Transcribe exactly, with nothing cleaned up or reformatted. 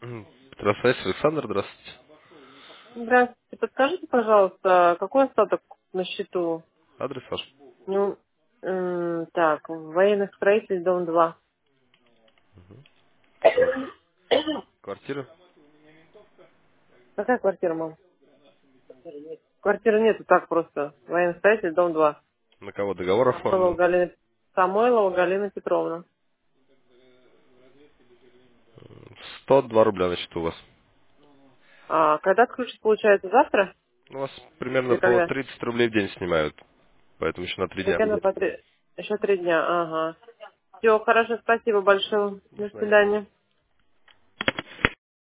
М, Здравствуйте, Александр, здравствуйте. Здравствуйте. Подскажите, пожалуйста, какой остаток на счету? Адрес ваш? Ну, м, так, военных строителей, дом два. Так, квартира. Какая квартира, мам? Квартиры нету, так просто. Военных строителей, дом два. На кого договор Самойлова оформлен? Галина, Самойлова Галина Петровна. сто два рубля на счету у вас. А когда отключить получается? Завтра? У вас примерно Или по когда? тридцать рублей в день снимают, поэтому еще на три дня. Примерно по три... Еще три дня, ага. Все, хорошо, спасибо большое. До До свидания. свидания.